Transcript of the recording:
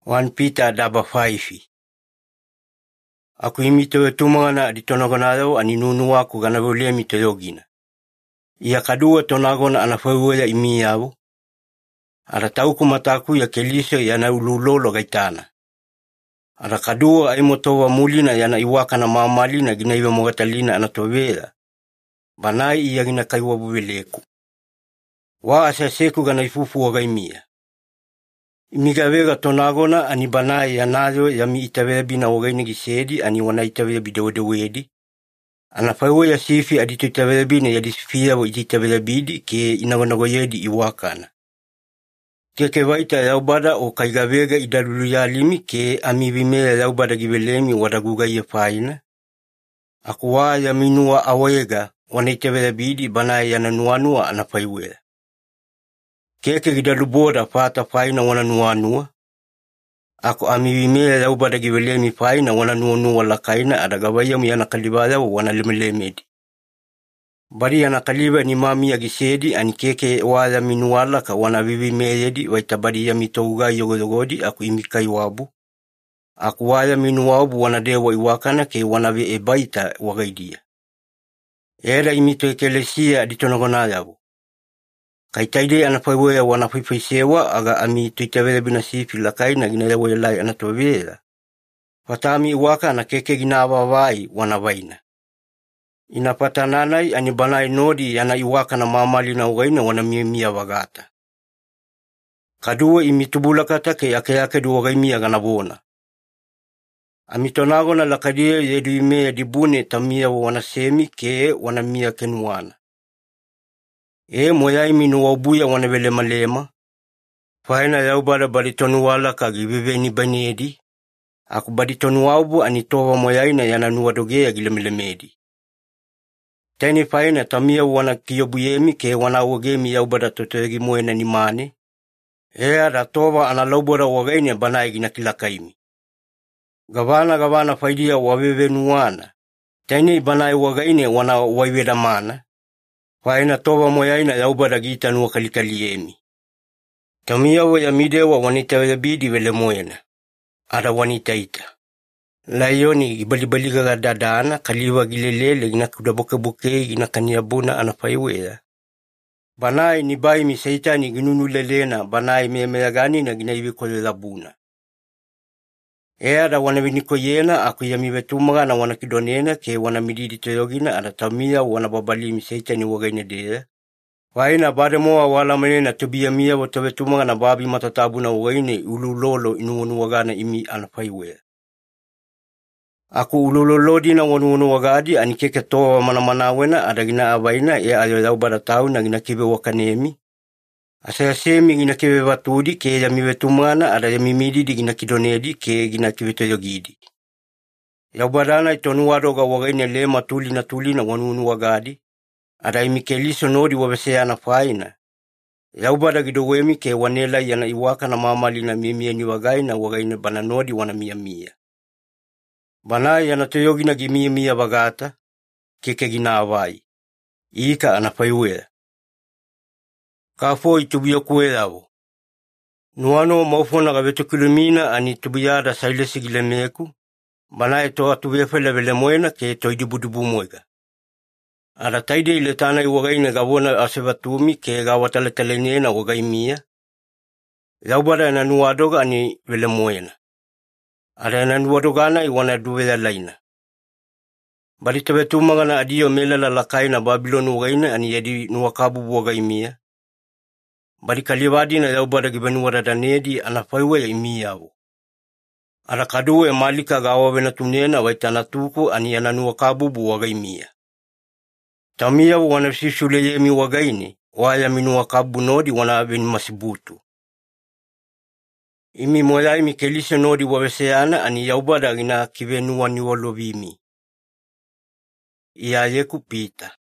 1 Peter daba 5. Aku imito tumangana di tonagonado ani nunu aku gana vole mito yogina. Ia kadua tonagona ana fauya imi yavu. Ara tauku mataku ya keliso yana ululolo gaitana. Ara kadua ai motowa mulina yana iwaka na mamali na gina iwa mogatalina ana tovela. Banai ia gina kaiwa buveleku. Wa asaseku gana ifufu wa gaimia. Imigavega tonagona ani banai yanayo yami itavebi na wagaini gisedi ani wana itavebi dewedewedi. Ana fauwa ya sifi adito itavebi na yadisifia wa itavebi ke inawanagoyedi iwakana. Keke waita yaubada o kaigavega idalulu ya limi ke amivimea yaubada givelemi wadaguga ya faina. Akuwa ya minua awega wana itavebi banai yananuanua anafaiwea. Keke gidaluboda fata faina wana nuanua. Ako amivimea yaubada givelemi faina wana nuanua lakaina adagawaya miyana kalibaya wana limelemedi. Bari yana kaliba ni mami ya gisedi ani keke waya minuala ka wana vivimea yedi waitabari ya mitouga yogodi aku imikai wabu. Aku waya minuabu wana dewa iwakana ke wana vi ebaita wagaidia. Era imito ekelesia aditonagona yabu. Kaitaide anafaiwea wanafaisewa aga ami tuitavele binasifi lakai na ginelewa yalai anatovela. Fatami waka na keke ginawawai wanavaina. Inapatananai anibanai nodi yana iwaka na mamali na ugaina wanamiemia wagata. Kadua imitubulakata ke ake duwagaimia ganabona. Amitonago na lakadia yedu imea dibune tamia wanasemi ke wanamia kenuana. Moyai minu wabuya wanavele malema. Faina yaubada baditonuwala kagiviveni baniedi. Aku baditonuwabu anitowa moyai na yananua dogea gilemelemedi. Teni faina tamia wana kiyobuyemi ke wana wagemi yaubada totoegi moena ni mane. Ratowa analaubora wagaine banai ginakilakaimi. Gavana faidia wavevenuana. Teni banai wagaine wana waivedamana. Faina toba moyaina yaubada gita nuwa kalikaliemi. Tamiawa ya midewa wanita ya bidi vele moyena. Ada wanita ita. Layoni gibalibaliga dadana kaliwa gilelele gina kudaboke gina kaniabuna anafaiwea. Banai ni bai miseitani ginunu lelena banai memeagani na gina iwikole labuna. Ada wanaviniko yena aku yamivetumaga na wanakidonena ke wanamididi toyogina ada tamia wanababali miseitani wagaine dea. Faina bademoa wala menena tubia mia watavetumaga na babi matatabu na wagaine ululolo inuonu wagana imi anafaiwea. Aku ululolodi na wanu wagadi anikeke toa manamana ada gina abaina ayo yaubada tau na gina kibe wakanemi. Asayasemi gina kibe watudi ke yamivetumana ada yamimidi di gina kidonedi ke gina kibe toyogidi. Yaubadana itonuwadoga wagaine lema tuli na wanu wagadi. Ada imikeliso nodi wabeseana faina. Yaubada gidowemi ke wanela yana iwaka na mamali na mimia ni wagaina wagaine bananodi wana mia. Banai yanatoyogi na gimia bagata, keke gina awai. Ika anafaiwea. Kafo itubia kuelavo. Nuano maufona gaveto kilomina ani tubia sailesi gilemeku. Banai toa tuwefe levele moena ke toidibudubu moega. Ada taide iletana iwagaine gavona asevatumi ke gawataletelenyena wagaimia. Yaubada na nuadoga ani vele moena. Ada na nuadogana iwana duwea laina. Bali tabetumaga na adio mela la lakai na Babylon wagaina ani yadi nuwakabu wagaimia. Bali kalivadi na yaubada gibenuwada danedi anafaiwe ya imiyawo. Ada kaduwe malika gawawe na tunena waitanatuku ani yana nuwakabu wagaimia. Tamia wanafisule yemi wagaini waya minuwakabu nodi wanabeni masibutu. Imi moyai mikelise nodi waweseana ani yaubada gina kivenua niwolobimi. Iya yeku Peter.